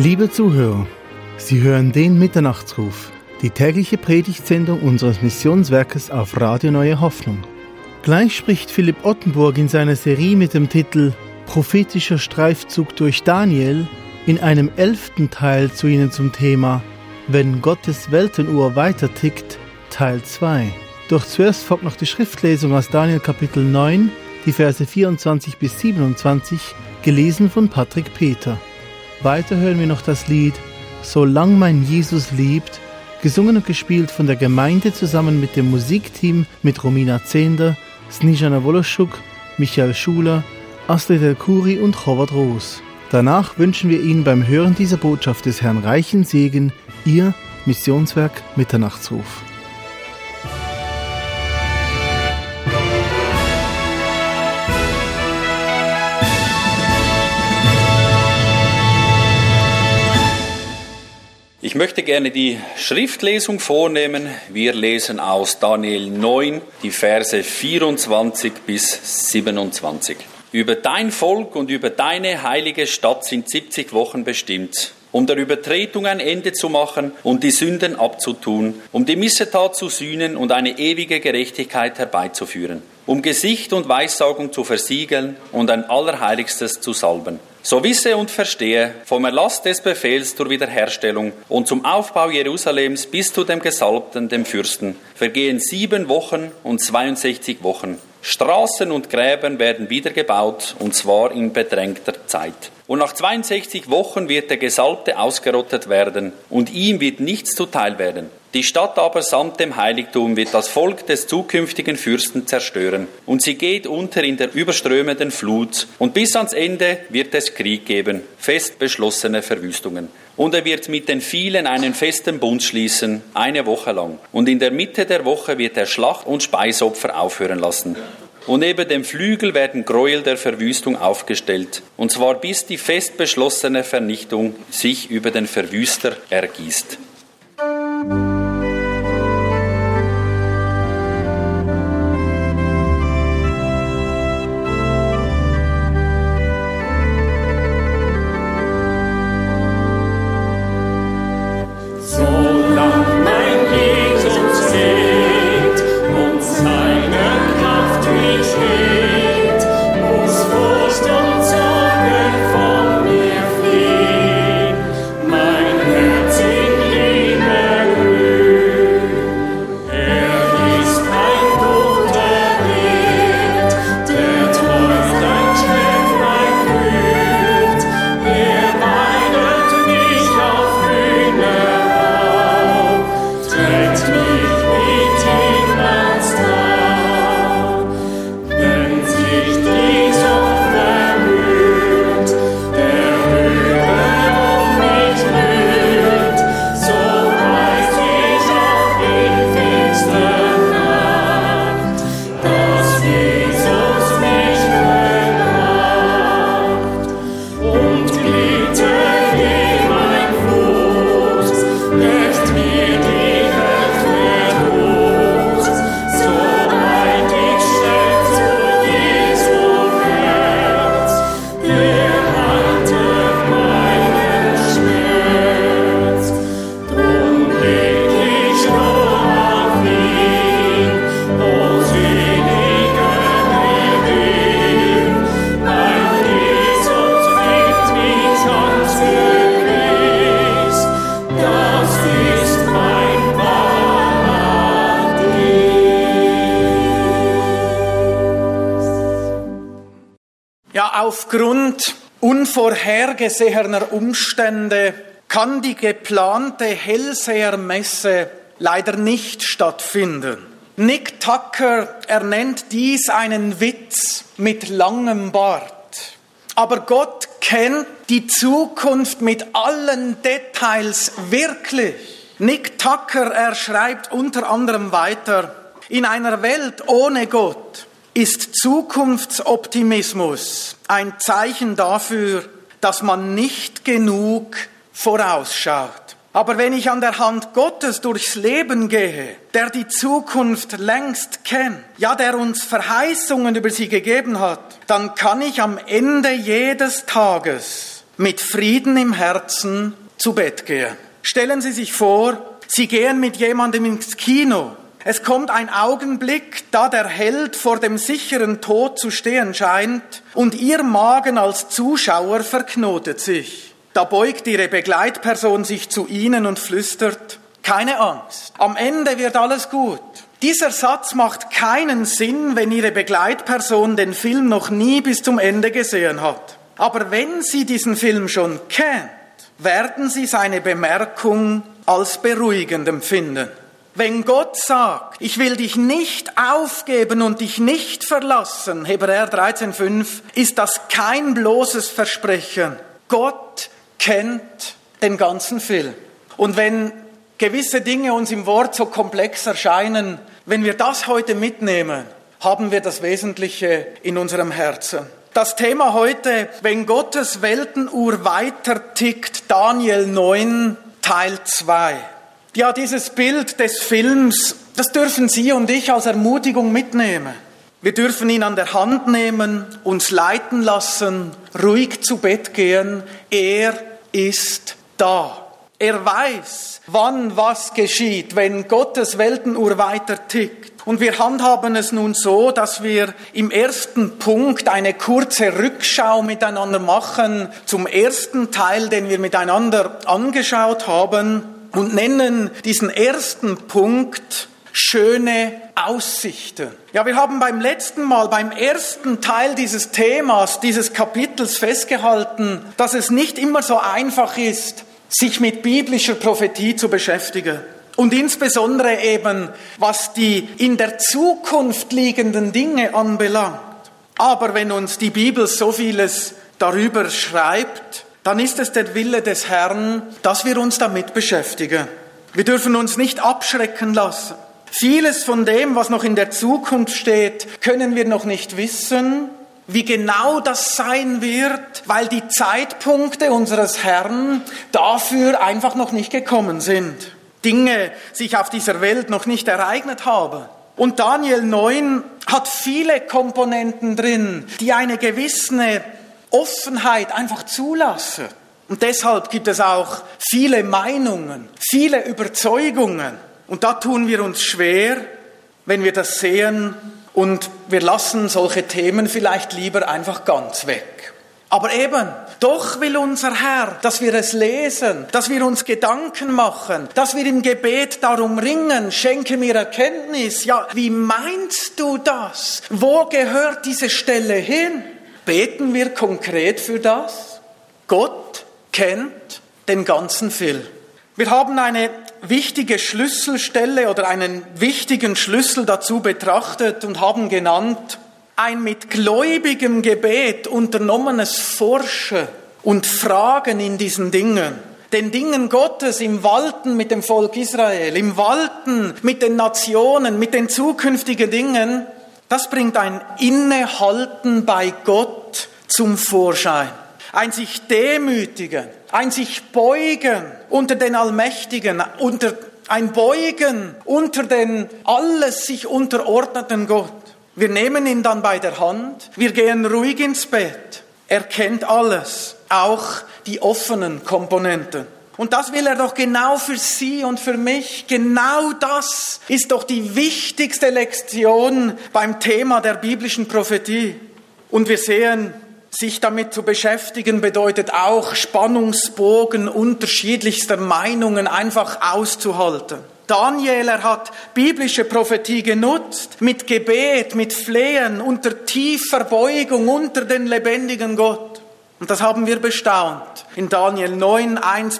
Liebe Zuhörer, Sie hören den Mitternachtsruf, die tägliche Predigtsendung unseres Missionswerkes auf Radio Neue Hoffnung. Gleich spricht Philipp Ottenburg in seiner Serie mit dem Titel Prophetischer Streifzug durch Daniel in einem 11. Teil zu Ihnen zum Thema Wenn Gottes Weltenuhr weiter tickt, Teil 2. Doch zuerst folgt noch die Schriftlesung aus Daniel Kapitel 9, die Verse 24 bis 27, gelesen von Patrick Peter. Weiter hören wir noch das Lied Solang mein Jesus liebt, gesungen und gespielt von der Gemeinde zusammen mit dem Musikteam mit Romina Zehnder, Snijana Woloschuk, Michael Schuler, Astrid El-Khoury und Chowad Roos. Danach wünschen wir Ihnen beim Hören dieser Botschaft des Herrn reichen Segen, Ihr Missionswerk Mitternachtsruf. Ich möchte gerne die Schriftlesung vornehmen. Wir lesen aus Daniel 9, die Verse 24 bis 27. Über dein Volk und über deine heilige Stadt sind 70 Wochen bestimmt, um der Übertretung ein Ende zu machen und die Sünden abzutun, um die Missetat zu sühnen und eine ewige Gerechtigkeit herbeizuführen, um Gesicht und Weissagung zu versiegeln und ein Allerheiligstes zu salben. So wisse und verstehe, vom Erlass des Befehls zur Wiederherstellung und zum Aufbau Jerusalems bis zu dem Gesalbten, dem Fürsten, vergehen 7 Wochen und 62 Wochen. Straßen und Gräben werden wieder gebaut, und zwar in bedrängter Zeit. Und nach 62 Wochen wird der Gesalbte ausgerottet werden, und ihm wird nichts zuteil werden. Die Stadt aber samt dem Heiligtum wird das Volk des zukünftigen Fürsten zerstören, und sie geht unter in der überströmenden Flut, und bis ans Ende wird es Krieg geben, fest beschlossene Verwüstungen. Und er wird mit den vielen einen festen Bund schließen, 1 Woche lang. Und in der Mitte der Woche wird er Schlacht- und Speisopfer aufhören lassen. Und neben dem Flügel werden Gräuel der Verwüstung aufgestellt, und zwar bis die fest beschlossene Vernichtung sich über den Verwüster ergießt. Aufgrund unvorhergesehener Umstände kann die geplante Hellsehermesse leider nicht stattfinden. Nick Tucker, er nennt dies einen Witz mit langem Bart. Aber Gott kennt die Zukunft mit allen Details wirklich. Nick Tucker, er schreibt unter anderem weiter, in einer Welt ohne Gott ist Zukunftsoptimismus ein Zeichen dafür, dass man nicht genug vorausschaut. Aber wenn ich an der Hand Gottes durchs Leben gehe, der die Zukunft längst kennt, ja, der uns Verheißungen über sie gegeben hat, dann kann ich am Ende jedes Tages mit Frieden im Herzen zu Bett gehen. Stellen Sie sich vor, Sie gehen mit jemandem ins Kino. Es kommt ein Augenblick, da der Held vor dem sicheren Tod zu stehen scheint und Ihr Magen als Zuschauer verknotet sich. Da beugt Ihre Begleitperson sich zu Ihnen und flüstert: Keine Angst, am Ende wird alles gut. Dieser Satz macht keinen Sinn, wenn Ihre Begleitperson den Film noch nie bis zum Ende gesehen hat. Aber wenn sie diesen Film schon kennt, werden Sie seine Bemerkung als beruhigend empfinden. Wenn Gott sagt, ich will dich nicht aufgeben und dich nicht verlassen, Hebräer 13,5, ist das kein bloßes Versprechen. Gott kennt den ganzen Film. Und wenn gewisse Dinge uns im Wort so komplex erscheinen, wenn wir das heute mitnehmen, haben wir das Wesentliche in unserem Herzen. Das Thema heute, wenn Gottes Weltenuhr weiter tickt, Daniel 9, Teil 2. Ja, dieses Bild des Films, das dürfen Sie und ich als Ermutigung mitnehmen. Wir dürfen ihn an der Hand nehmen, uns leiten lassen, ruhig zu Bett gehen. Er ist da. Er weiß, wann was geschieht, wenn Gottes Weltenuhr weiter tickt. Und wir handhaben es nun so, dass wir im ersten Punkt eine kurze Rückschau miteinander machen zum ersten Teil, den wir miteinander angeschaut haben, und nennen diesen ersten Punkt schöne Aussichten. Ja, wir haben beim letzten Mal, beim ersten Teil dieses Themas, dieses Kapitels festgehalten, dass es nicht immer so einfach ist, sich mit biblischer Prophetie zu beschäftigen. Und insbesondere eben, was die in der Zukunft liegenden Dinge anbelangt. Aber wenn uns die Bibel so vieles darüber schreibt, dann ist es der Wille des Herrn, dass wir uns damit beschäftigen. Wir dürfen uns nicht abschrecken lassen. Vieles von dem, was noch in der Zukunft steht, können wir noch nicht wissen, wie genau das sein wird, weil die Zeitpunkte unseres Herrn dafür einfach noch nicht gekommen sind. Dinge sich auf dieser Welt noch nicht ereignet haben. Und Daniel 9 hat viele Komponenten drin, die eine gewisse Offenheit einfach zulassen. Und deshalb gibt es auch viele Meinungen, viele Überzeugungen. Und da tun wir uns schwer, wenn wir das sehen, und wir lassen solche Themen vielleicht lieber einfach ganz weg. Aber eben, doch will unser Herr, dass wir es lesen, dass wir uns Gedanken machen, dass wir im Gebet darum ringen, schenke mir Erkenntnis. Ja, wie meinst du das? Wo gehört diese Stelle hin? Beten wir konkret für das? Gott kennt den ganzen Film. Wir haben eine wichtige Schlüsselstelle oder einen wichtigen Schlüssel dazu betrachtet und haben genannt, ein mit gläubigem Gebet unternommenes Forschen und Fragen in diesen Dingen, den Dingen Gottes im Walten mit dem Volk Israel, im Walten mit den Nationen, mit den zukünftigen Dingen, das bringt ein Innehalten bei Gott zum Vorschein. Ein sich demütigen, ein sich beugen unter den Allmächtigen, ein Beugen unter den alles sich unterordneten Gott. Wir nehmen ihn dann bei der Hand, wir gehen ruhig ins Bett. Er kennt alles, auch die offenen Komponenten. Und das will er doch genau für Sie und für mich. Genau das ist doch die wichtigste Lektion beim Thema der biblischen Prophetie. Und wir sehen, sich damit zu beschäftigen bedeutet auch, Spannungsbogen unterschiedlichster Meinungen einfach auszuhalten. Daniel, er hat biblische Prophetie genutzt, mit Gebet, mit Flehen, unter tiefer Beugung, unter den lebendigen Gott. Und das haben wir bestaunt. In Daniel 9,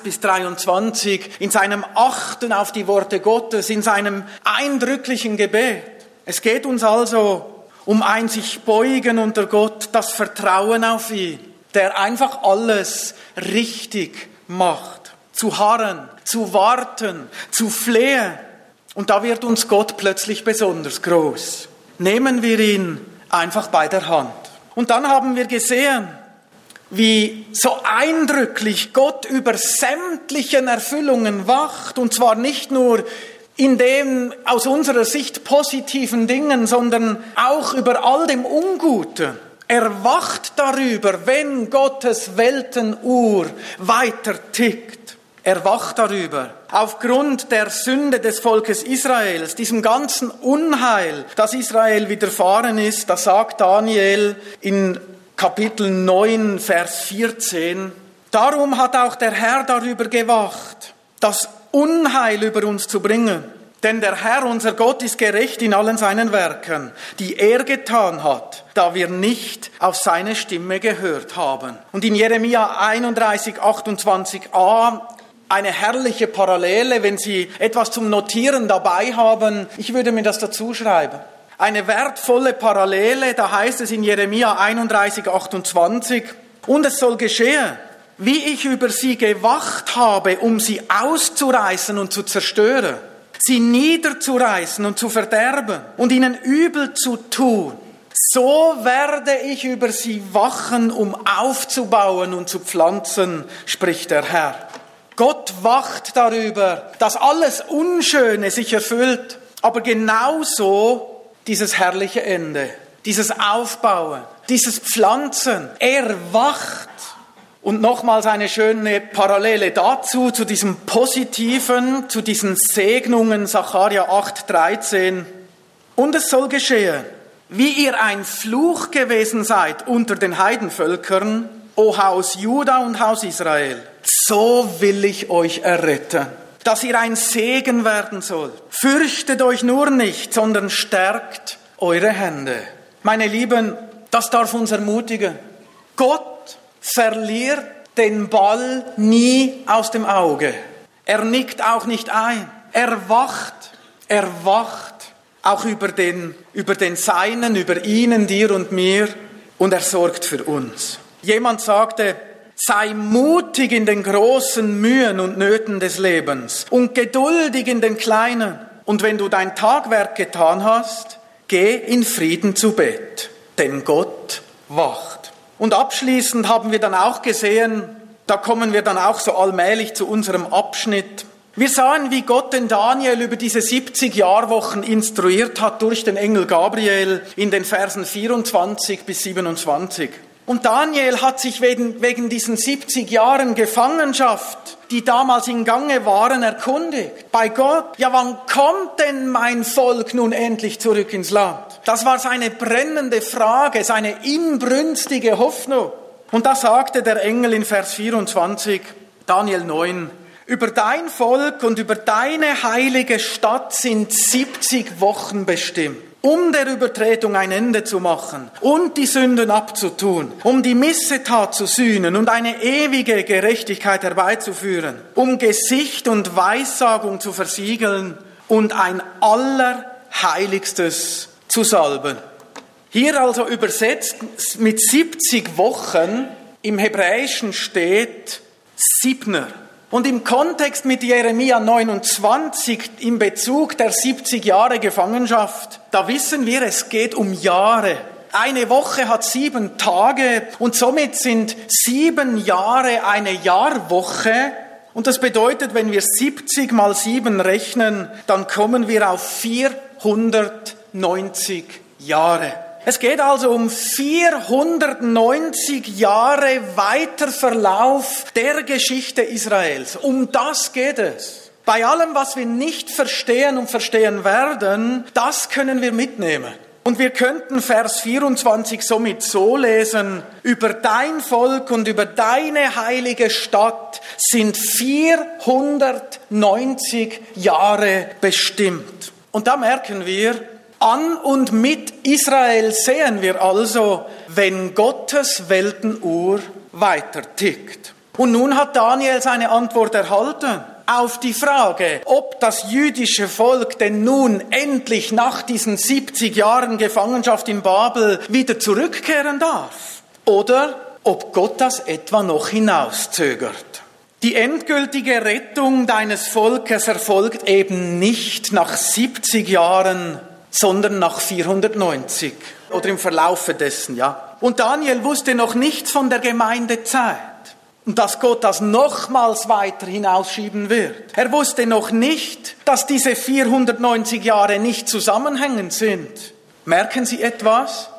1-23, in seinem Achten auf die Worte Gottes, in seinem eindrücklichen Gebet. Es geht uns also um ein sich beugen unter Gott, das Vertrauen auf ihn, der einfach alles richtig macht. Zu harren, zu warten, zu flehen. Und da wird uns Gott plötzlich besonders groß. Nehmen wir ihn einfach bei der Hand. Und dann haben wir gesehen, wie so eindrücklich Gott über sämtlichen Erfüllungen wacht. Und zwar nicht nur in dem aus unserer Sicht positiven Dingen, sondern auch über all dem Unguten. Er wacht darüber, wenn Gottes Weltenuhr weiter tickt. Er wacht darüber. Aufgrund der Sünde des Volkes Israels, diesem ganzen Unheil, das Israel widerfahren ist, da sagt Daniel in Kapitel 9, Vers 14, darum hat auch der Herr darüber gewacht, das Unheil über uns zu bringen. Denn der Herr, unser Gott, ist gerecht in allen seinen Werken, die er getan hat, da wir nicht auf seine Stimme gehört haben. Und in Jeremia 31, 28a, eine herrliche Parallele, wenn Sie etwas zum Notieren dabei haben, ich würde mir das dazu schreiben. Eine wertvolle Parallele, da heißt es in Jeremia 31, 28, und es soll geschehen, wie ich über sie gewacht habe, um sie auszureißen und zu zerstören, sie niederzureißen und zu verderben und ihnen übel zu tun. So werde ich über sie wachen, um aufzubauen und zu pflanzen, spricht der Herr. Gott wacht darüber, dass alles Unschöne sich erfüllt, aber genauso dieses herrliche Ende, dieses Aufbauen, dieses Pflanzen. Er wacht. Und nochmals eine schöne Parallele dazu, zu diesem Positiven, zu diesen Segnungen, Sacharja 8,13. Und es soll geschehen, wie ihr ein Fluch gewesen seid unter den Heidenvölkern, o Haus Juda und Haus Israel, so will ich euch erretten, dass ihr ein Segen werden sollt. Fürchtet euch nur nicht, sondern stärkt eure Hände. Meine Lieben, das darf uns ermutigen. Gott verliert den Ball nie aus dem Auge. Er nickt auch nicht ein. Er wacht auch über den Seinen, über ihnen, dir und mir, und er sorgt für uns. Jemand sagte, sei mutig in den großen Mühen und Nöten des Lebens und geduldig in den kleinen. Und wenn du dein Tagwerk getan hast, geh in Frieden zu Bett, denn Gott wacht. Und abschließend haben wir dann auch gesehen, da kommen wir dann auch so allmählich zu unserem Abschnitt. Wir sahen, wie Gott den Daniel über diese 70 Jahrwochen instruiert hat durch den Engel Gabriel in den Versen 24 bis 27. Und Daniel hat sich wegen diesen 70 Jahren Gefangenschaft, die damals in Gange waren, erkundigt. Bei Gott, ja, wann kommt denn mein Volk nun endlich zurück ins Land? Das war seine brennende Frage, seine inbrünstige Hoffnung. Und da sagte der Engel in Vers 24, Daniel 9, über dein Volk und über deine heilige Stadt sind 70 Wochen bestimmt, um der Übertretung ein Ende zu machen und die Sünden abzutun, um die Missetat zu sühnen und eine ewige Gerechtigkeit herbeizuführen, um Gesicht und Weissagung zu versiegeln und ein Allerheiligstes zu salben. Hier also übersetzt mit 70 Wochen, im Hebräischen steht Sibner. Und im Kontext mit Jeremia 29, im Bezug der 70 Jahre Gefangenschaft, da wissen wir, es geht um Jahre. Eine Woche hat 7 Tage und somit sind 7 Jahre eine Jahrwoche. Und das bedeutet, wenn wir 70 mal 7 rechnen, dann kommen wir auf 490 Jahre. Es geht also um 490 Jahre weiter Verlauf der Geschichte Israels. Um das geht es. Bei allem, was wir nicht verstehen und verstehen werden, das können wir mitnehmen. Und wir könnten Vers 24 somit so lesen, über dein Volk und über deine heilige Stadt sind 490 Jahre bestimmt. Und da merken wir, an und mit Israel sehen wir also, wenn Gottes Weltenuhr weiter tickt. Und nun hat Daniel seine Antwort erhalten auf die Frage, ob das jüdische Volk denn nun endlich nach diesen 70 Jahren Gefangenschaft in Babel wieder zurückkehren darf oder ob Gott das etwa noch hinauszögert. Die endgültige Rettung deines Volkes erfolgt eben nicht nach 70 Jahren, sondern nach 490 oder im Verlaufe dessen, ja. Und Daniel wusste noch nichts von der Gemeindezeit und dass Gott das nochmals weiter hinausschieben wird. Er wusste noch nicht, dass diese 490 Jahre nicht zusammenhängend sind. Merken Sie etwas?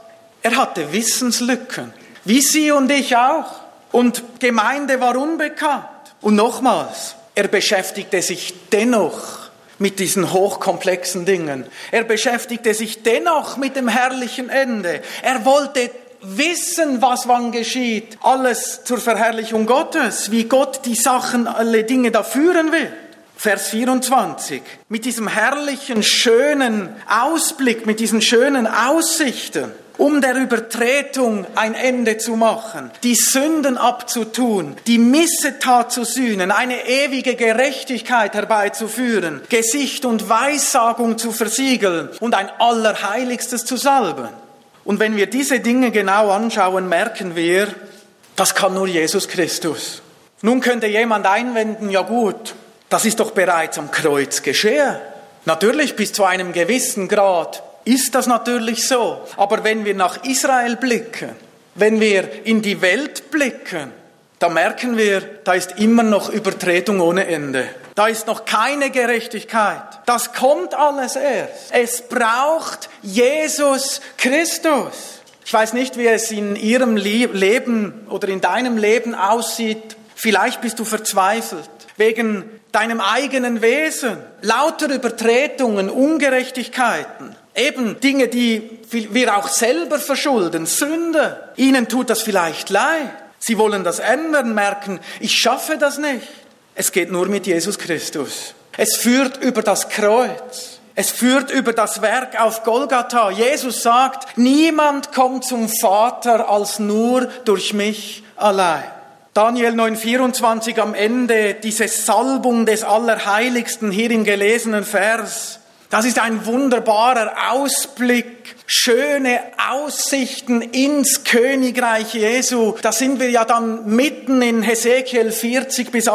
Er hatte Wissenslücken, wie Sie und ich auch. Und Gemeinde war unbekannt. Und nochmals, er beschäftigte sich dennoch mit diesen hochkomplexen Dingen. Er beschäftigte sich dennoch mit dem herrlichen Ende. Er wollte wissen, was wann geschieht. Alles zur Verherrlichung Gottes, wie Gott die Sachen, alle Dinge da führen will. Vers 24. Mit diesem herrlichen, schönen Ausblick, mit diesen schönen Aussichten, um der Übertretung ein Ende zu machen, die Sünden abzutun, die Missetat zu sühnen, eine ewige Gerechtigkeit herbeizuführen, Gesicht und Weissagung zu versiegeln und ein Allerheiligstes zu salben. Und wenn wir diese Dinge genau anschauen, merken wir, das kann nur Jesus Christus. Nun könnte jemand einwenden, ja gut, das ist doch bereits am Kreuz geschehen. Natürlich bis zu einem gewissen Grad ist das natürlich so. Aber wenn wir nach Israel blicken, wenn wir in die Welt blicken, da merken wir, da ist immer noch Übertretung ohne Ende. Da ist noch keine Gerechtigkeit. Das kommt alles erst. Es braucht Jesus Christus. Ich weiß nicht, wie es in Ihrem Leben oder in deinem Leben aussieht. Vielleicht bist du verzweifelt wegen deinem eigenen Wesen. Lauter Übertretungen, Ungerechtigkeiten. Eben Dinge, die wir auch selber verschulden, Sünde. Ihnen tut das vielleicht leid. Sie wollen das ändern, merken, ich schaffe das nicht. Es geht nur mit Jesus Christus. Es führt über das Kreuz. Es führt über das Werk auf Golgatha. Jesus sagt, niemand kommt zum Vater als nur durch mich allein. Daniel 9,24 am Ende, diese Salbung des Allerheiligsten hier im gelesenen Vers. Das ist ein wunderbarer Ausblick, schöne Aussichten ins Königreich Jesu. Da sind wir ja dann mitten in Hesekiel 40 bis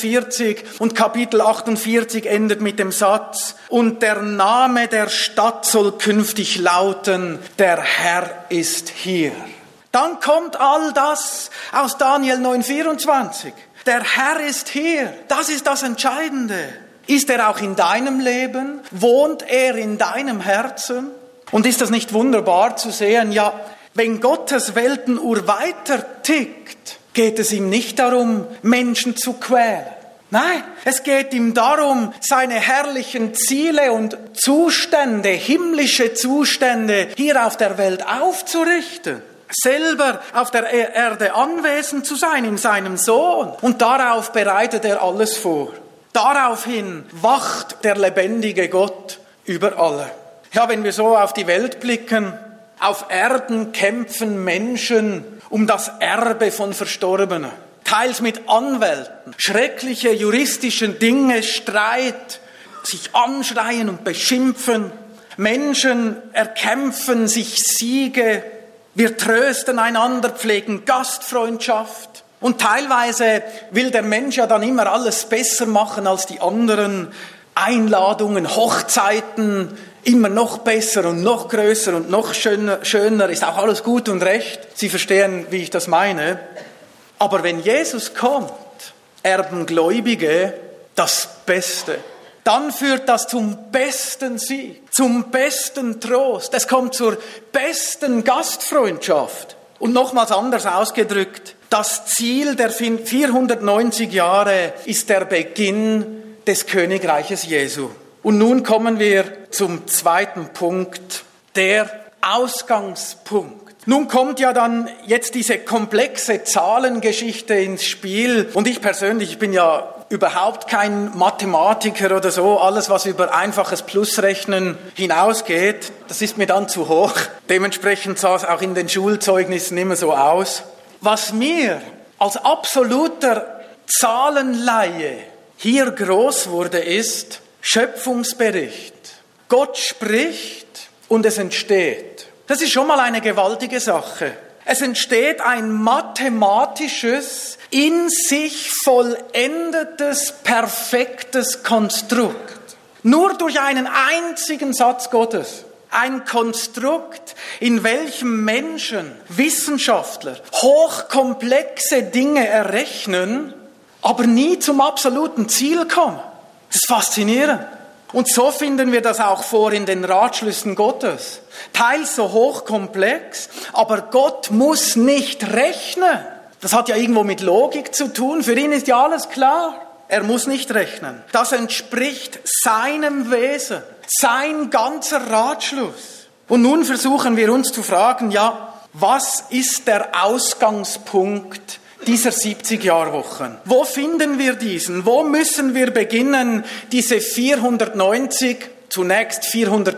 48 und Kapitel 48 endet mit dem Satz, und der Name der Stadt soll künftig lauten, der Herr ist hier. Dann kommt all das aus Daniel 9,24. Der Herr ist hier. Das ist das Entscheidende. Ist er auch in deinem Leben? Wohnt er in deinem Herzen? Und ist das nicht wunderbar zu sehen? Ja, wenn Gottes Weltenuhr weiter tickt, geht es ihm nicht darum, Menschen zu quälen. Nein, es geht ihm darum, seine herrlichen Ziele und Zustände, himmlische Zustände hier auf der Welt aufzurichten. Selber auf der Erde anwesend zu sein in seinem Sohn. Und darauf bereitet er alles vor. Daraufhin wacht der lebendige Gott über alle. Ja, wenn wir so auf die Welt blicken, auf Erden kämpfen Menschen um das Erbe von Verstorbenen. Teils mit Anwälten, schreckliche juristische Dinge, Streit, sich anschreien und beschimpfen. Menschen erkämpfen sich Siege. Wir trösten einander, pflegen Gastfreundschaft. Und teilweise will der Mensch ja dann immer alles besser machen als die anderen. Einladungen, Hochzeiten, immer noch besser und noch größer und noch schöner, ist auch alles gut und recht. Sie verstehen, wie ich das meine. Aber wenn Jesus kommt, erben Gläubige das Beste. Dann führt das zum besten Sieg, zum besten Trost. Es kommt zur besten Gastfreundschaft. Und nochmals anders ausgedrückt, das Ziel der 490 Jahre ist der Beginn des Königreiches Jesu. Und nun kommen wir zum zweiten Punkt, der Ausgangspunkt. Nun kommt ja dann jetzt diese komplexe Zahlengeschichte ins Spiel. Und ich persönlich, ich bin ja überhaupt kein Mathematiker oder so. Alles, was über einfaches Plusrechnen hinausgeht, das ist mir dann zu hoch. Dementsprechend sah es auch in den Schulzeugnissen immer so aus. Was mir als absoluter Zahlenlaie hier groß wurde, ist Schöpfungsbericht. Gott spricht und es entsteht. Das ist schon mal eine gewaltige Sache. Es entsteht ein mathematisches, in sich vollendetes, perfektes Konstrukt. Nur durch einen einzigen Satz Gottes. Ein Konstrukt, in welchem Menschen, Wissenschaftler, hochkomplexe Dinge errechnen, aber nie zum absoluten Ziel kommen. Das ist faszinierend. Und so finden wir das auch vor in den Ratschlüssen Gottes. Teils so hochkomplex, aber Gott muss nicht rechnen. Das hat ja irgendwo mit Logik zu tun. Für ihn ist ja alles klar. Er muss nicht rechnen. Das entspricht seinem Wesen, sein ganzer Ratschluss. Und nun versuchen wir uns zu fragen, ja, was ist der Ausgangspunkt dieser 70-Jahr-Wochen? Wo finden wir diesen? Wo müssen wir beginnen, diese 490, zunächst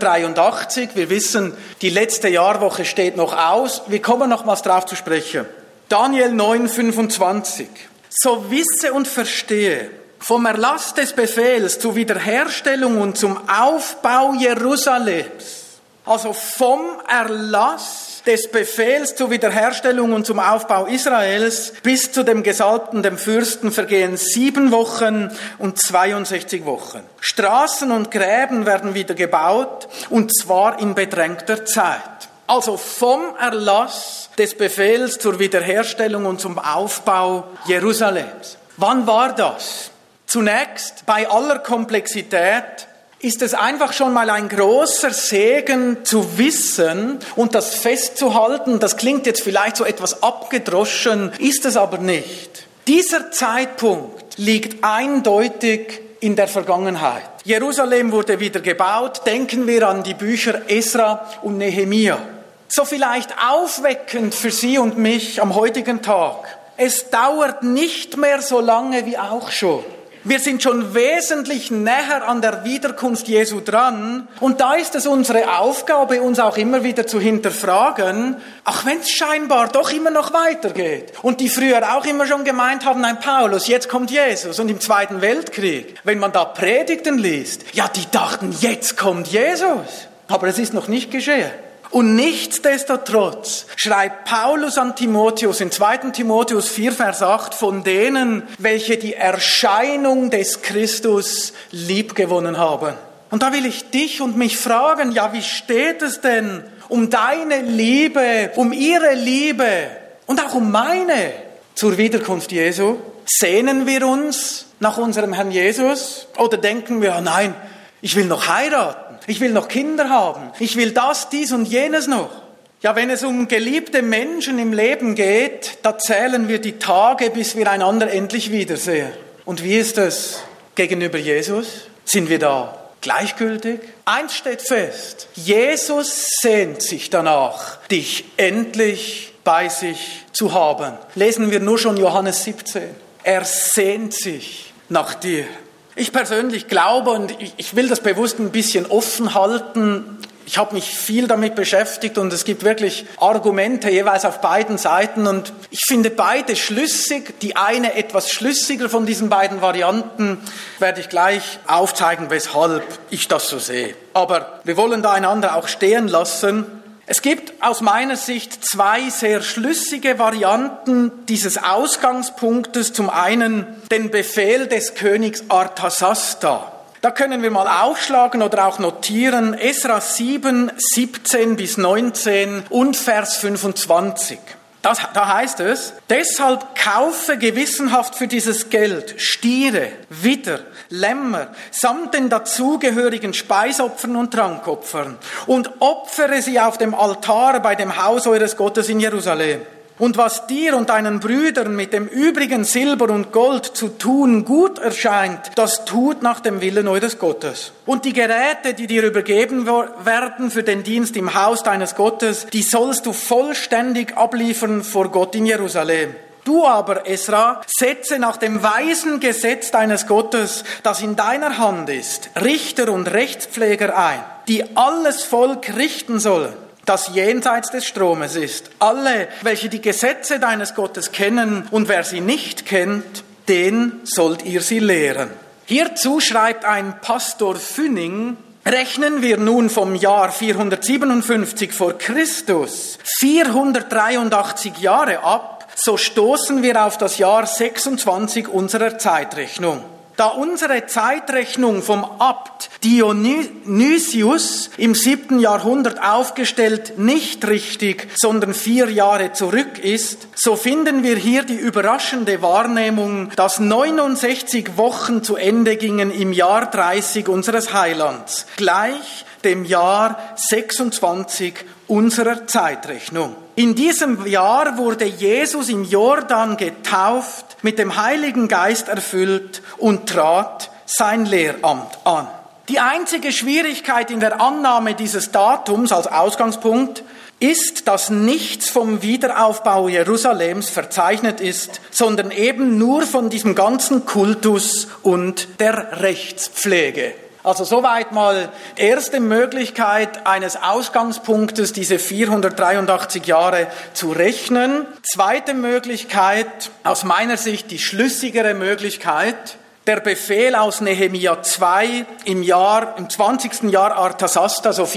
483, wir wissen, die letzte Jahrwoche steht noch aus, wir kommen nochmals drauf zu sprechen. Daniel 9, 25. So wisse und verstehe, vom Erlass des Befehls zur Wiederherstellung und zum Aufbau Jerusalems, also vom Erlass des Befehls zur Wiederherstellung und zum Aufbau Israels bis zu dem Gesalbten, dem Fürsten, vergehen 7 Wochen und 62 Wochen. Straßen und Gräben werden wieder gebaut, und zwar in bedrängter Zeit. Also vom Erlass des Befehls zur Wiederherstellung und zum Aufbau Jerusalems. Wann war das? Zunächst, bei aller Komplexität, ist es einfach schon mal ein großer Segen zu wissen und das festzuhalten. Das klingt jetzt vielleicht so etwas abgedroschen, ist es aber nicht. Dieser Zeitpunkt liegt eindeutig in der Vergangenheit. Jerusalem wurde wieder gebaut. Denken wir an die Bücher Esra und Nehemia. So vielleicht aufweckend für Sie und mich am heutigen Tag. Es dauert nicht mehr so lange wie auch schon. Wir sind schon wesentlich näher an der Wiederkunft Jesu dran. Und da ist es unsere Aufgabe, uns auch immer wieder zu hinterfragen, auch wenn es scheinbar doch immer noch weitergeht. Und die früher auch immer schon gemeint haben, nein, Paulus, jetzt kommt Jesus. Und im Zweiten Weltkrieg, wenn man da Predigten liest, ja, die dachten, jetzt kommt Jesus. Aber es ist noch nicht geschehen. Und nichtsdestotrotz schreibt Paulus an Timotheus in 2. Timotheus 4, Vers 8 von denen, welche die Erscheinung des Christus liebgewonnen haben. Und da will ich dich und mich fragen, ja, wie steht es denn um deine Liebe, um ihre Liebe und auch um meine zur Wiederkunft Jesu? Sehnen wir uns nach unserem Herrn Jesus oder denken wir, nein, ich will noch heiraten? Ich will noch Kinder haben. Ich will das, dies und jenes noch. Ja, wenn es um geliebte Menschen im Leben geht, da zählen wir die Tage, bis wir einander endlich wiedersehen. Und wie ist es gegenüber Jesus? Sind wir da gleichgültig? Eins steht fest. Jesus sehnt sich danach, dich endlich bei sich zu haben. Lesen wir nur schon Johannes 17. Er sehnt sich nach dir. Ich persönlich glaube, und ich will das bewusst ein bisschen offen halten, ich habe mich viel damit beschäftigt und es gibt wirklich Argumente jeweils auf beiden Seiten und ich finde beide schlüssig. Die eine etwas schlüssiger von diesen beiden Varianten werde ich gleich aufzeigen, weshalb ich das so sehe. Aber wir wollen da einander auch stehen lassen. Es gibt aus meiner Sicht 2 sehr schlüssige Varianten dieses Ausgangspunktes. Zum einen den Befehl des Königs Arthasasta. Da können wir mal aufschlagen oder auch notieren. Esra 7, 17 bis 19 und Vers 25. Da heißt es, deshalb kaufe gewissenhaft für dieses Geld Stiere, Widder, Lämmer, samt den dazugehörigen Speisopfern und Trankopfern und opfere sie auf dem Altar bei dem Haus eures Gottes in Jerusalem. Und was dir und deinen Brüdern mit dem übrigen Silber und Gold zu tun gut erscheint, das tut nach dem Willen eures Gottes. Und die Geräte, die dir übergeben werden für den Dienst im Haus deines Gottes, die sollst du vollständig abliefern vor Gott in Jerusalem. Du aber, Esra, setze nach dem weisen Gesetz deines Gottes, das in deiner Hand ist, Richter und Rechtspfleger ein, die alles Volk richten sollen, das jenseits des Stromes ist. Alle, welche die Gesetze deines Gottes kennen, und wer sie nicht kennt, den sollt ihr sie lehren. Hierzu schreibt ein Pastor Fünning, rechnen wir nun vom Jahr 457 vor Christus 483 Jahre ab, so stoßen wir auf das Jahr 26 unserer Zeitrechnung. da unsere Zeitrechnung vom Abt Dionysius im 7. Jahrhundert aufgestellt nicht richtig, sondern 4 Jahre zurück ist, so finden wir hier die überraschende Wahrnehmung, dass 69 Wochen zu Ende gingen im Jahr 30 unseres Heilands, gleich dem Jahr 26 unserer Zeitrechnung. In diesem Jahr wurde Jesus im Jordan getauft, mit dem Heiligen Geist erfüllt und trat sein Lehramt an. Die einzige Schwierigkeit in der Annahme dieses Datums als Ausgangspunkt ist, dass nichts vom Wiederaufbau Jerusalems verzeichnet ist, sondern eben nur von diesem ganzen Kultus und der Rechtspflege. Also soweit mal erste Möglichkeit eines Ausgangspunktes, diese 483 Jahre zu rechnen. Zweite Möglichkeit, aus meiner Sicht die schlüssigere Möglichkeit, der Befehl aus Nehemia 2 im 20. Jahr Artasasta, so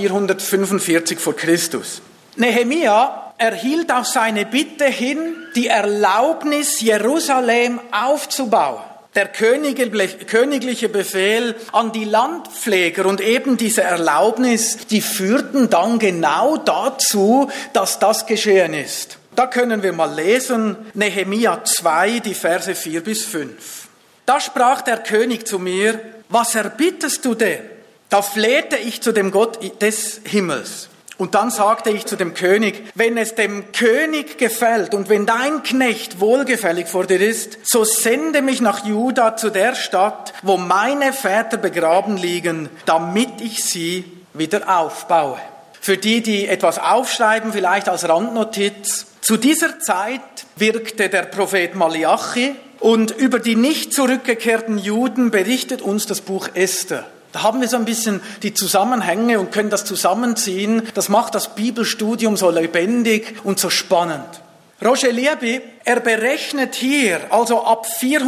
445 vor Christus. Nehemia erhielt auf seine Bitte hin die Erlaubnis, Jerusalem aufzubauen. Der königliche Befehl an die Landpfleger und eben diese Erlaubnis, die führten dann genau dazu, dass das geschehen ist. Da können wir mal lesen, Nehemia 2, die Verse 4 bis 5. Da sprach der König zu mir, was erbittest du denn? Da flehte ich zu dem Gott des Himmels. Und dann sagte ich zu dem König, wenn es dem König gefällt und wenn dein Knecht wohlgefällig vor dir ist, so sende mich nach Juda zu der Stadt, wo meine Väter begraben liegen, damit ich sie wieder aufbaue. Für die etwas aufschreiben, vielleicht als Randnotiz, zu dieser Zeit wirkte der Prophet Malachi und über die nicht zurückgekehrten Juden berichtet uns das Buch Esther. Da haben wir so ein bisschen die Zusammenhänge und können das zusammenziehen. Das macht das Bibelstudium so lebendig und so spannend. Roger Lieby, er berechnet hier, also ab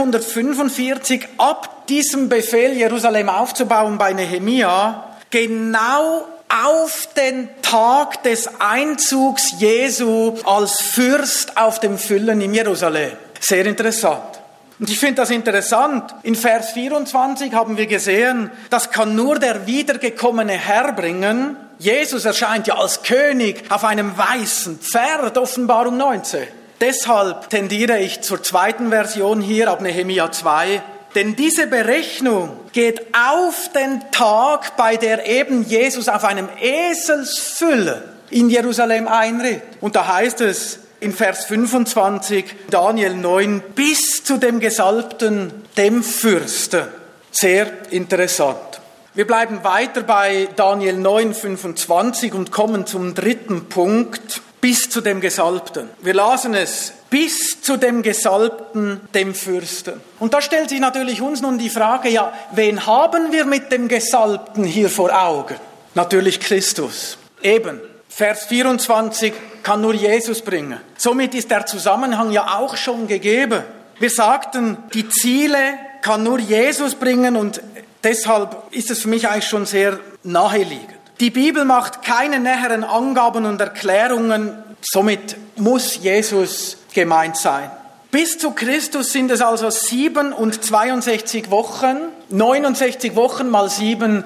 445, ab diesem Befehl, Jerusalem aufzubauen bei Nehemia, genau auf den Tag des Einzugs Jesu als Fürst auf dem Füllen in Jerusalem. Sehr interessant. Und ich finde das interessant. In Vers 24 haben wir gesehen, das kann nur der wiedergekommene Herr bringen. Jesus erscheint ja als König auf einem weißen Pferd, Offenbarung 19. Deshalb tendiere ich zur zweiten Version hier ab Nehemia 2. Denn diese Berechnung geht auf den Tag, bei der eben Jesus auf einem Eselsfülle in Jerusalem einritt. Und da heißt es, in Vers 25, Daniel 9, bis zu dem Gesalbten, dem Fürsten. Sehr interessant. Wir bleiben weiter bei Daniel 9, 25 und kommen zum dritten Punkt, bis zu dem Gesalbten. Wir lasen es, bis zu dem Gesalbten, dem Fürsten. Und da stellt sich natürlich uns nun die Frage, ja, wen haben wir mit dem Gesalbten hier vor Augen? Natürlich Christus. Eben. Vers 24 kann nur Jesus bringen. Somit ist der Zusammenhang ja auch schon gegeben. Wir sagten, die Ziele kann nur Jesus bringen und deshalb ist es für mich eigentlich schon sehr naheliegend. Die Bibel macht keine näheren Angaben und Erklärungen, somit muss Jesus gemeint sein. Bis zu Christus sind es also 7 und 62 Wochen, 69 Wochen mal 7,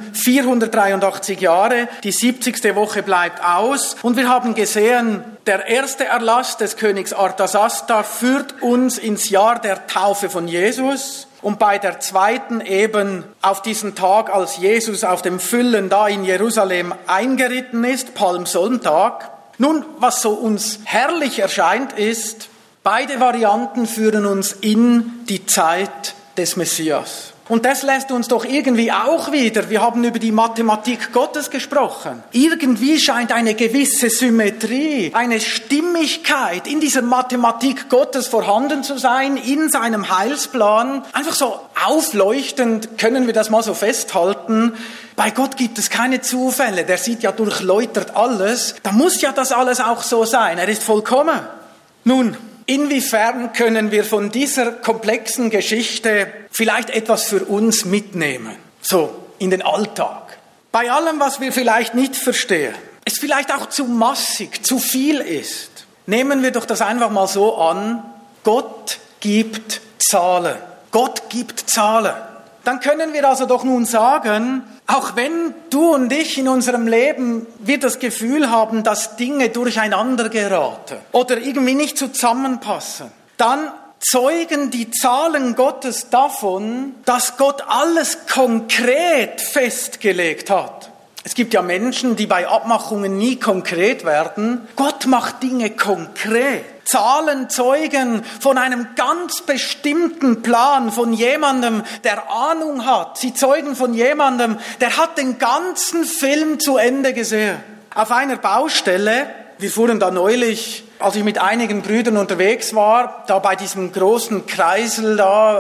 483 Jahre. Die 70. Woche bleibt aus. Und wir haben gesehen, der erste Erlass des Königs Artasasta führt uns ins Jahr der Taufe von Jesus. Und bei der zweiten eben auf diesen Tag, als Jesus auf dem Füllen da in Jerusalem eingeritten ist, Palmsonntag. Nun, was so uns herrlich erscheint ist, beide Varianten führen uns in die Zeit des Messias. Und das lässt uns doch irgendwie auch wieder, wir haben über die Mathematik Gottes gesprochen, irgendwie scheint eine gewisse Symmetrie, eine Stimmigkeit in dieser Mathematik Gottes vorhanden zu sein, in seinem Heilsplan. Einfach so aufleuchtend können wir das mal so festhalten. Bei Gott gibt es keine Zufälle, der sieht ja durchläutert alles. Da muss ja das alles auch so sein, er ist vollkommen. Nun, inwiefern können wir von dieser komplexen Geschichte vielleicht etwas für uns mitnehmen? So, in den Alltag. Bei allem, was wir vielleicht nicht verstehen, es vielleicht auch zu massig, zu viel ist, nehmen wir doch das einfach mal so an, Gott gibt Zahlen. Gott gibt Zahlen. dann können wir also doch nun sagen, auch wenn du und ich in unserem Leben wir das Gefühl haben, dass Dinge durcheinander geraten oder irgendwie nicht zusammenpassen, dann zeugen die Zahlen Gottes davon, dass Gott alles konkret festgelegt hat. Es gibt ja Menschen, die bei Abmachungen nie konkret werden. Gott macht Dinge konkret. Zahlen zeugen von einem ganz bestimmten Plan, von jemandem, der Ahnung hat. Sie zeugen von jemandem, der hat den ganzen Film zu Ende gesehen. Auf einer Baustelle, wir fuhren da neulich, als ich mit einigen Brüdern unterwegs war, da bei diesem großen Kreisel da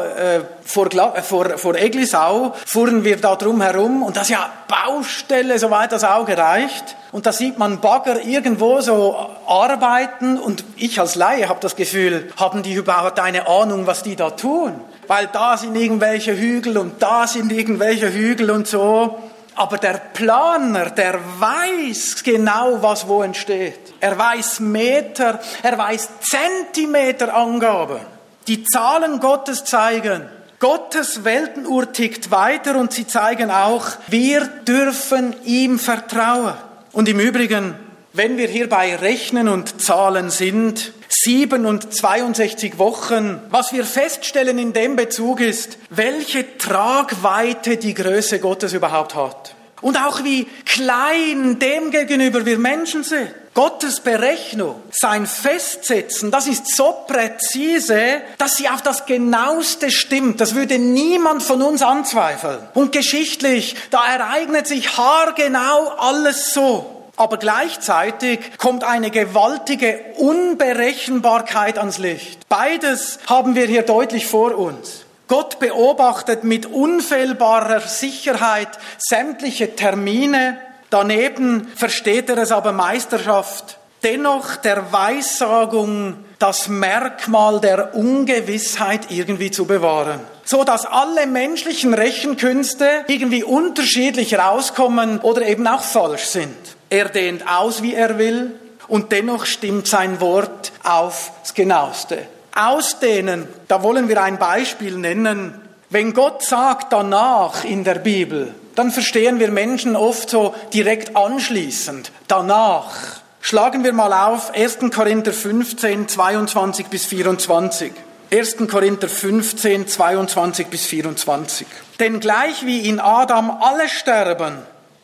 vor Eglisau, fuhren wir da drum herum und das ist ja Baustelle, soweit das Auge reicht. Und da sieht man Bagger irgendwo so arbeiten und ich als Laie habe das Gefühl, haben die überhaupt eine Ahnung, was die da tun? Weil da sind irgendwelche Hügel und da sind irgendwelche Hügel und so. Aber der Planer, der weiß genau, was wo entsteht. Er weiß Meter, er weiß Zentimeter Angaben. Die Zahlen Gottes zeigen, Gottes Weltenuhr tickt weiter und sie zeigen auch, wir dürfen ihm vertrauen. Und im Übrigen, wenn wir hier bei Rechnen und Zahlen sind, 7 und 62 Wochen, was wir feststellen in dem Bezug ist, welche Tragweite die Größe Gottes überhaupt hat. Und auch wie klein dem gegenüber wir Menschen sind. Gottes Berechnung, sein Festsetzen, das ist so präzise, dass sie auf das Genaueste stimmt. Das würde niemand von uns anzweifeln. Und geschichtlich, da ereignet sich haargenau alles so. Aber gleichzeitig kommt eine gewaltige Unberechenbarkeit ans Licht. Beides haben wir hier deutlich vor uns. Gott beobachtet mit unfehlbarer Sicherheit sämtliche Termine. Daneben versteht er es aber Meisterschaft, dennoch der Weissagung das Merkmal der Ungewissheit irgendwie zu bewahren. So dass alle menschlichen Rechenkünste irgendwie unterschiedlich rauskommen oder eben auch falsch sind. Er dehnt aus, wie er will, und dennoch stimmt sein Wort aufs Genaueste. Ausdehnen, da wollen wir ein Beispiel nennen. Wenn Gott sagt danach in der Bibel, dann verstehen wir Menschen oft so direkt anschließend. Danach. Schlagen wir mal auf 1. Korinther 15, 22 bis 24. 1. Korinther 15, 22 bis 24. Denn gleich wie in Adam alle sterben,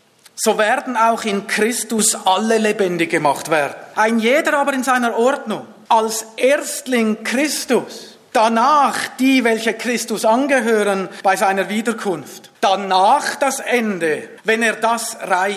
so werden auch in Christus alle lebendig gemacht werden. Ein jeder aber in seiner Ordnung. Als Erstling Christus. Danach die, welche Christus angehören bei seiner Wiederkunft. Danach das Ende, wenn er das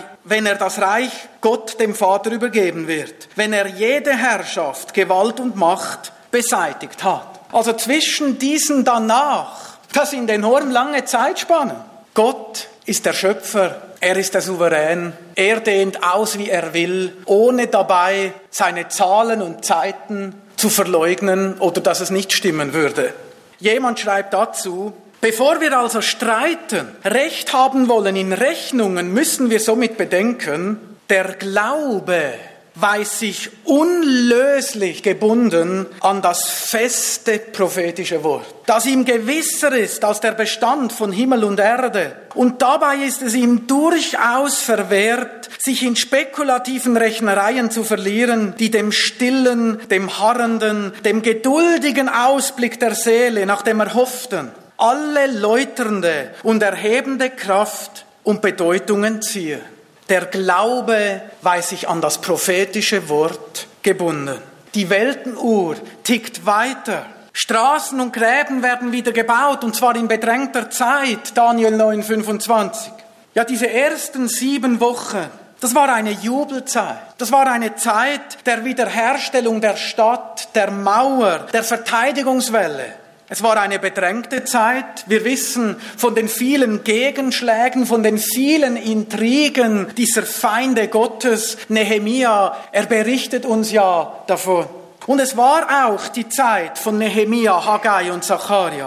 Reich Gott dem Vater übergeben wird. Wenn er jede Herrschaft, Gewalt und Macht beseitigt hat. Also zwischen diesen danach, das sind enorm lange Zeitspannen. Gott ist der Schöpfer, er ist der Souverän, er dehnt aus, wie er will, ohne dabei seine Zahlen und Zeiten zu verleugnen oder dass es nicht stimmen würde. Jemand schreibt dazu, bevor wir also streiten, Recht haben wollen in Rechnungen, müssen wir somit bedenken, der Glaube weiß sich unlöslich gebunden an das feste prophetische Wort, das ihm gewisser ist als der Bestand von Himmel und Erde. Und dabei ist es ihm durchaus verwehrt, sich in spekulativen Rechnereien zu verlieren, die dem stillen, dem harrenden, dem geduldigen Ausblick der Seele nach dem Erhofften alle läuternde und erhebende Kraft und Bedeutung entziehe. Der Glaube weiß sich an das prophetische Wort gebunden. Die Weltenuhr tickt weiter. Straßen und Gräben werden wieder gebaut, und zwar in bedrängter Zeit, Daniel 9,25. Ja, diese ersten 7 Wochen, das war eine Jubelzeit. Das war eine Zeit der Wiederherstellung der Stadt, der Mauer, der Verteidigungswelle. Es war eine bedrängte Zeit. Wir wissen von den vielen Gegenschlägen, von den vielen Intrigen dieser Feinde Gottes. Nehemia, er berichtet uns ja davon. Und es war auch die Zeit von Nehemia, Haggai und Zacharia.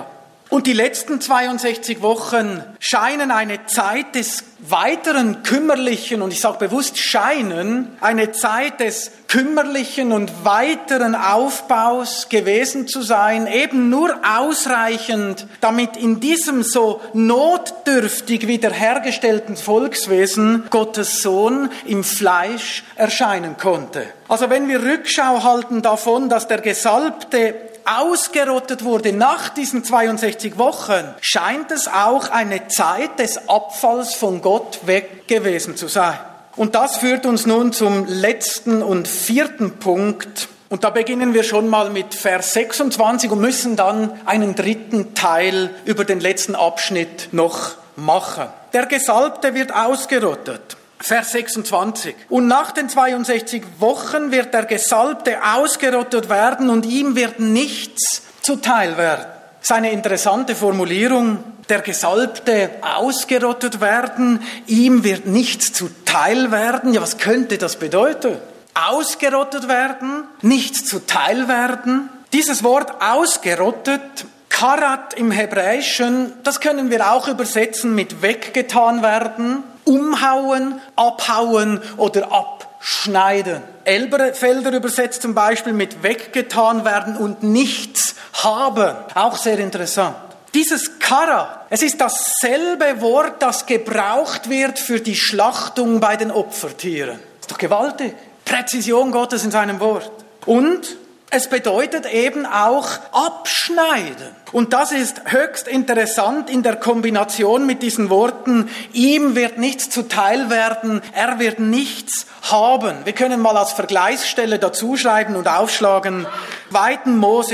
Und die letzten 62 Wochen scheinen eine Zeit des weiteren kümmerlichen, und ich sage bewusst scheinen, eine Zeit des kümmerlichen und weiteren Aufbaus gewesen zu sein, eben nur ausreichend, damit in diesem so notdürftig wiederhergestellten Volkswesen Gottes Sohn im Fleisch erscheinen konnte. Also wenn wir Rückschau halten davon, dass der Gesalbte ausgerottet wurde nach diesen 62 Wochen, scheint es auch eine Zeit des Abfalls von Gott weg gewesen zu sein. Und das führt uns nun zum letzten und vierten Punkt. Und da beginnen wir schon mal mit Vers 26 und müssen dann einen dritten Teil über den letzten Abschnitt noch machen. Der Gesalbte wird ausgerottet. Vers 26. Und nach den 62 Wochen wird der Gesalbte ausgerottet werden und ihm wird nichts zuteil werden. Das ist eine interessante Formulierung. Der Gesalbte ausgerottet werden, ihm wird nichts zuteil werden. Ja, was könnte das bedeuten? Ausgerottet werden, nichts zuteil werden. Dieses Wort ausgerottet, Karat im Hebräischen, das können wir auch übersetzen mit weggetan werden, umhauen, abhauen oder abschneiden. Elberfelder übersetzt zum Beispiel mit weggetan werden und nichts haben. Auch sehr interessant. Dieses Kara, es ist dasselbe Wort, das gebraucht wird für die Schlachtung bei den Opfertieren. Ist doch gewaltig. Präzision Gottes in seinem Wort. Und es bedeutet eben auch abschneiden. Und das ist höchst interessant in der Kombination mit diesen Worten, ihm wird nichts zuteil werden, er wird nichts haben. Wir können mal als Vergleichsstelle dazuschreiben und aufschlagen, 2. Mose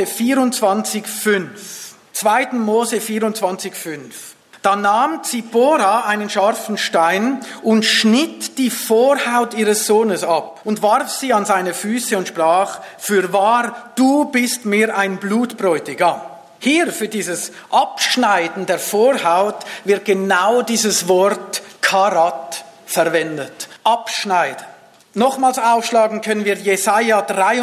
24,5. 2. Mose 24,5. Da nahm Zipora einen scharfen Stein und schnitt die Vorhaut ihres Sohnes ab und warf sie an seine Füße und sprach, fürwahr, du bist mir ein Blutbräutigam. Hier für dieses Abschneiden der Vorhaut wird genau dieses Wort Karat verwendet. Abschneiden. Nochmals aufschlagen können wir Jesaja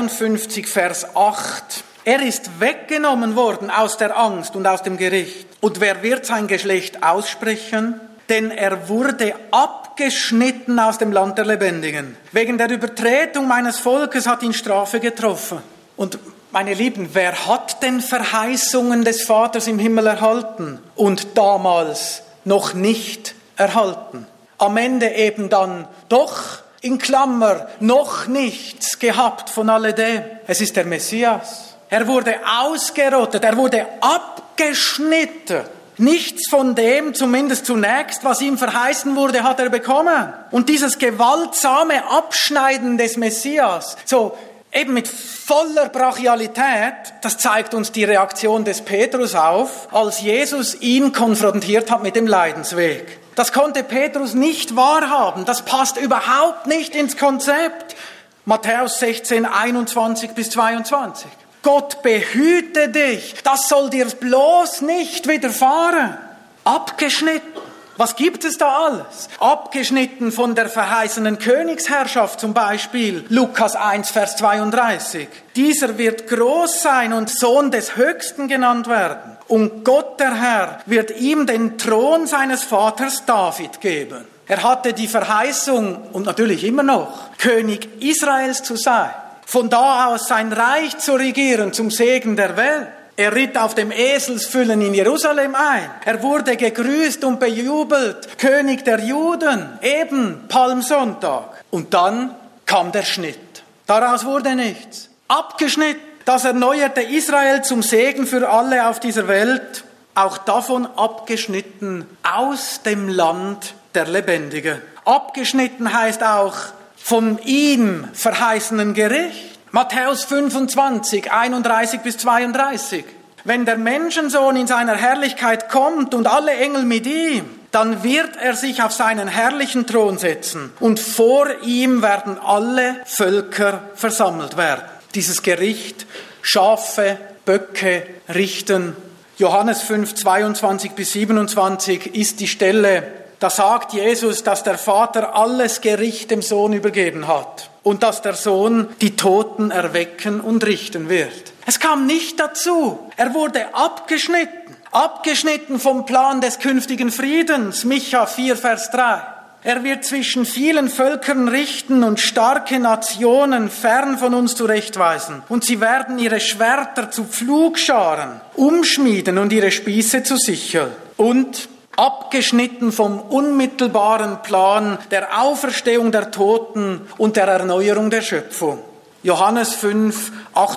53, Vers 8. Er ist weggenommen worden aus der Angst und aus dem Gericht. Und wer wird sein Geschlecht aussprechen? Denn er wurde abgeschnitten aus dem Land der Lebendigen. Wegen der Übertretung meines Volkes hat ihn Strafe getroffen. Und meine Lieben, wer hat denn Verheißungen des Vaters im Himmel erhalten und damals noch nicht erhalten? Am Ende eben dann doch, in Klammer, noch nichts gehabt von alledem. Es ist der Messias. Er wurde ausgerottet, er wurde abgeschnitten. Nichts von dem, zumindest zunächst, was ihm verheißen wurde, hat er bekommen. Und dieses gewaltsame Abschneiden des Messias, so eben mit voller Brachialität, das zeigt uns die Reaktion des Petrus auf, als Jesus ihn konfrontiert hat mit dem Leidensweg. Das konnte Petrus nicht wahrhaben, das passt überhaupt nicht ins Konzept. Matthäus 16, 21 bis 22. Gott behüte dich, das soll dir bloß nicht widerfahren. Abgeschnitten. Was gibt es da alles? Abgeschnitten von der verheißenen Königsherrschaft zum Beispiel. Lukas 1, Vers 32. Dieser wird groß sein und Sohn des Höchsten genannt werden. Und Gott, der Herr, wird ihm den Thron seines Vaters David geben. Er hatte die Verheißung, und natürlich immer noch, König Israels zu sein. Von da aus sein Reich zu regieren zum Segen der Welt. Er ritt auf dem Eselsfüllen in Jerusalem ein. Er wurde gegrüßt und bejubelt. König der Juden, eben Palmsonntag. Und dann kam der Schnitt. Daraus wurde nichts. Abgeschnitten. Das erneuerte Israel zum Segen für alle auf dieser Welt. Auch davon abgeschnitten aus dem Land der Lebendigen. Abgeschnitten heißt auch von ihm verheißenen Gericht. Matthäus 25, 31 bis 32. Wenn der Menschensohn in seiner Herrlichkeit kommt und alle Engel mit ihm, dann wird er sich auf seinen herrlichen Thron setzen und vor ihm werden alle Völker versammelt werden. Dieses Gericht, Schafe, Böcke, richten. Johannes 5, 22 bis 27 ist die Stelle, da sagt Jesus, dass der Vater alles Gericht dem Sohn übergeben hat und dass der Sohn die Toten erwecken und richten wird. Es kam nicht dazu. Er wurde abgeschnitten. Abgeschnitten vom Plan des künftigen Friedens, Micha 4, Vers 3. Er wird zwischen vielen Völkern richten und starke Nationen fern von uns zurechtweisen. Und sie werden ihre Schwerter zu Pflugscharen umschmieden und ihre Spieße zu Sicheln. Und abgeschnitten vom unmittelbaren Plan der Auferstehung der Toten und der Erneuerung der Schöpfung. Johannes 5,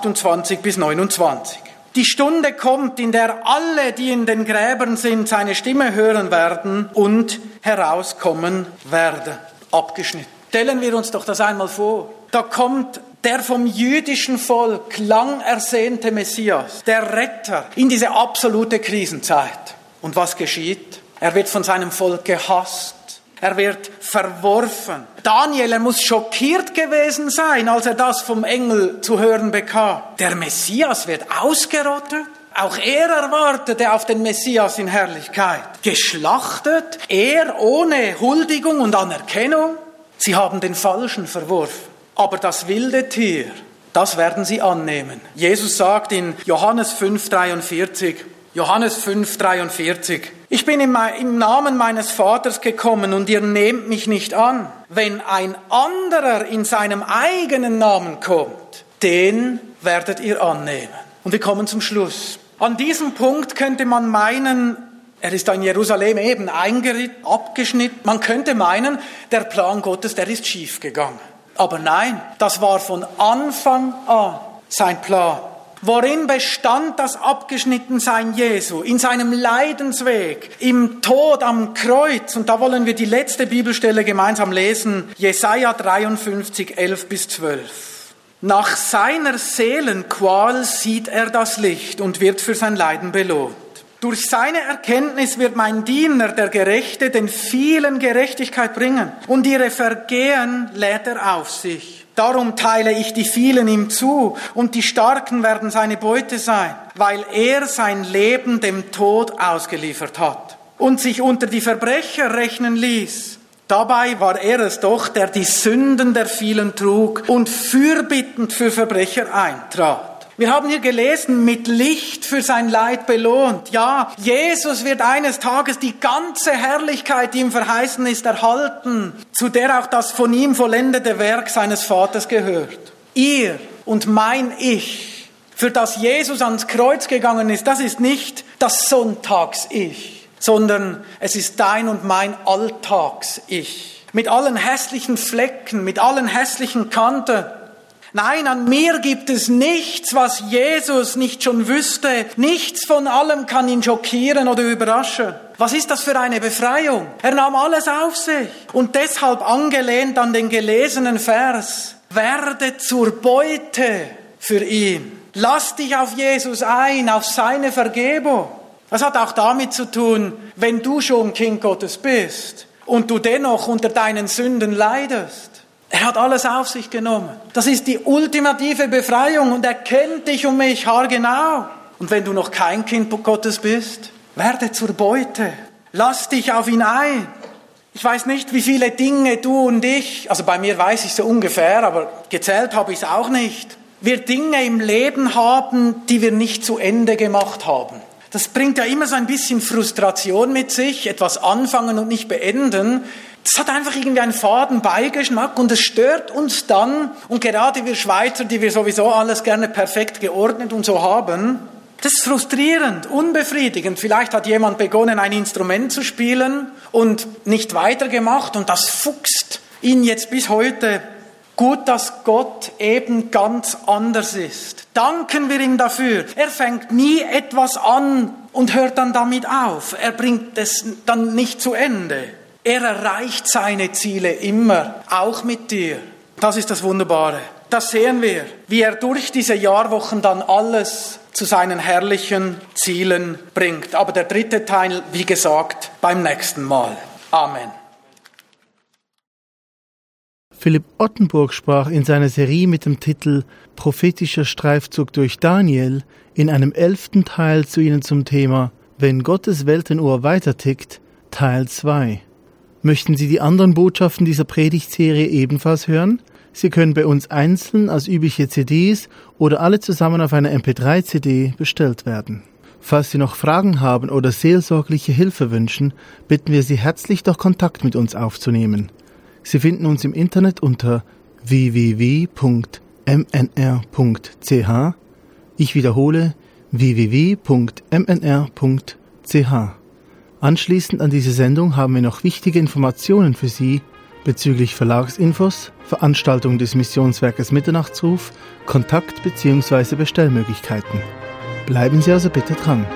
28 bis 29. Die Stunde kommt, in der alle, die in den Gräbern sind, seine Stimme hören werden und herauskommen werden. Abgeschnitten. Stellen wir uns doch das einmal vor. Da kommt der vom jüdischen Volk lang ersehnte Messias, der Retter, in diese absolute Krisenzeit. Und was geschieht? Er wird von seinem Volk gehasst. Er wird verworfen. Daniel, er muss schockiert gewesen sein, als er das vom Engel zu hören bekam. Der Messias wird ausgerottet. Auch er erwartete auf den Messias in Herrlichkeit. Geschlachtet, er ohne Huldigung und Anerkennung. Sie haben den Falschen verworfen. Aber das wilde Tier, das werden sie annehmen. Jesus sagt in Johannes 5,43, Johannes 5,43, ich bin im Namen meines Vaters gekommen und ihr nehmt mich nicht an. Wenn ein anderer in seinem eigenen Namen kommt, den werdet ihr annehmen. Und wir kommen zum Schluss. An diesem Punkt könnte man meinen, er ist in Jerusalem eben eingeritten, abgeschnitten. Man könnte meinen, der Plan Gottes, der ist schief gegangen. Aber nein, das war von Anfang an sein Plan. Worin bestand das Abgeschnittensein Jesu? In seinem Leidensweg, im Tod am Kreuz. Und da wollen wir die letzte Bibelstelle gemeinsam lesen. Jesaja 53, 11 bis 12. Nach seiner Seelenqual sieht er das Licht und wird für sein Leiden belohnt. Durch seine Erkenntnis wird mein Diener, der Gerechte, den vielen Gerechtigkeit bringen. Und ihre Vergehen lädt er auf sich. Darum teile ich die vielen ihm zu und die Starken werden seine Beute sein, weil er sein Leben dem Tod ausgeliefert hat und sich unter die Verbrecher rechnen ließ. Dabei war er es doch, der die Sünden der vielen trug und fürbittend für Verbrecher eintrat. Wir haben hier gelesen, mit Licht für sein Leid belohnt. Ja, Jesus wird eines Tages die ganze Herrlichkeit, die ihm verheißen ist, erhalten, zu der auch das von ihm vollendete Werk seines Vaters gehört. Ihr und mein Ich, für das Jesus ans Kreuz gegangen ist, das ist nicht das Sonntags-Ich, sondern es ist dein und mein Alltags-Ich. Mit allen hässlichen Flecken, mit allen hässlichen Kanten. Nein, an mir gibt es nichts, was Jesus nicht schon wüsste. Nichts von allem kann ihn schockieren oder überraschen. Was ist das für eine Befreiung? Er nahm alles auf sich. Und deshalb angelehnt an den gelesenen Vers, werde zur Beute für ihn. Lass dich auf Jesus ein, auf seine Vergebung. Das hat auch damit zu tun, wenn du schon Kind Gottes bist und du dennoch unter deinen Sünden leidest. Er hat alles auf sich genommen. Das ist die ultimative Befreiung und er kennt dich und mich haargenau. Und wenn du noch kein Kind Gottes bist, werde zur Beute. Lass dich auf ihn ein. Ich weiß nicht, wie viele Dinge du und ich, also bei mir weiß ich so ungefähr, aber gezählt habe ich es auch nicht, wir Dinge im Leben haben, die wir nicht zu Ende gemacht haben. Das bringt ja immer so ein bisschen Frustration mit sich, etwas anfangen und nicht beenden. Das hat einfach irgendwie einen faden Beigeschmack und es stört uns dann. Und gerade wir Schweizer, die wir sowieso alles gerne perfekt geordnet und so haben, das ist frustrierend, unbefriedigend. Vielleicht hat jemand begonnen, ein Instrument zu spielen und nicht weitergemacht und das fuchst ihn jetzt bis heute. Gut, dass Gott eben ganz anders ist. Danken wir ihm dafür. Er fängt nie etwas an und hört dann damit auf. Er bringt es dann nicht zu Ende. Er erreicht seine Ziele immer, auch mit dir. Das ist das Wunderbare. Das sehen wir, wie er durch diese Jahrwochen dann alles zu seinen herrlichen Zielen bringt. Aber der dritte Teil, wie gesagt, beim nächsten Mal. Amen. Philipp Ottenburg sprach in seiner Serie mit dem Titel Prophetischer Streifzug durch Daniel in einem 11. Teil zu Ihnen zum Thema Wenn Gottes Weltenuhr weitertickt, Teil 2. Möchten Sie die anderen Botschaften dieser Predigtserie ebenfalls hören? Sie können bei uns einzeln als übliche CDs oder alle zusammen auf einer MP3-CD bestellt werden. Falls Sie noch Fragen haben oder seelsorgliche Hilfe wünschen, bitten wir Sie herzlich, doch Kontakt mit uns aufzunehmen. Sie finden uns im Internet unter www.mnr.ch. Ich wiederhole www.mnr.ch. Anschließend an diese Sendung haben wir noch wichtige Informationen für Sie bezüglich Verlagsinfos, Veranstaltungen des Missionswerkes Mitternachtsruf, Kontakt- bzw. Bestellmöglichkeiten. Bleiben Sie also bitte dran.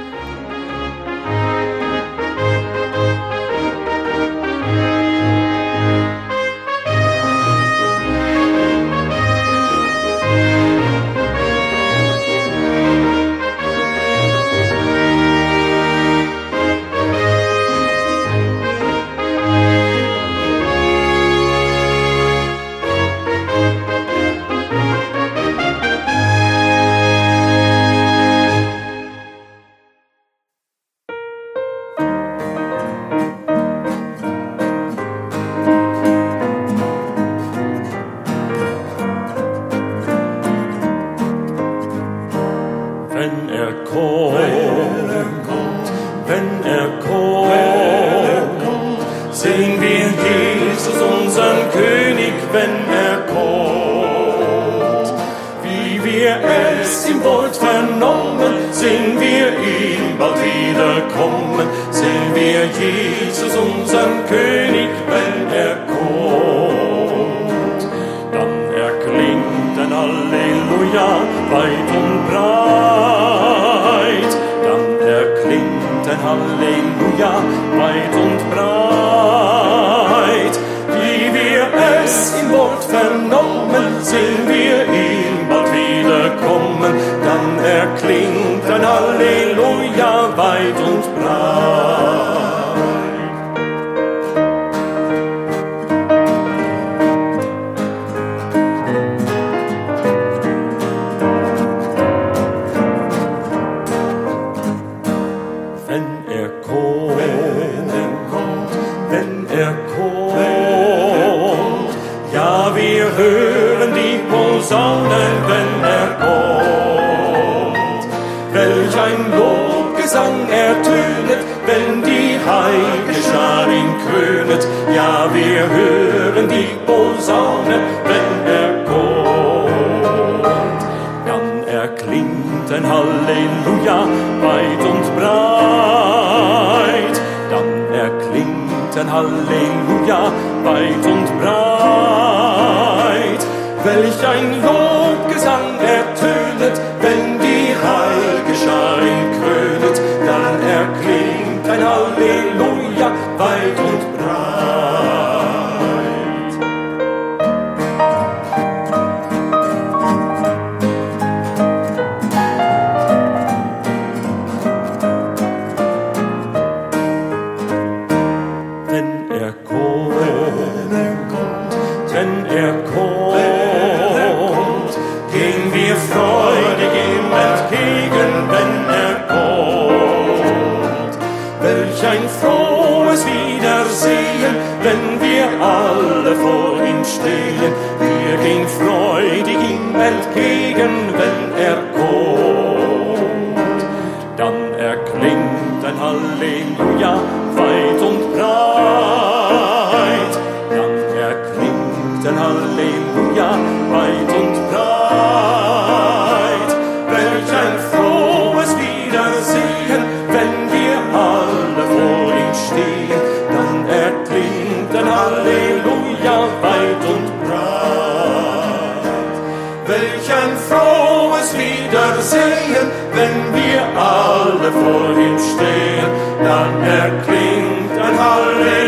Vor ihm stehen, dann erklingt ein Halleluja.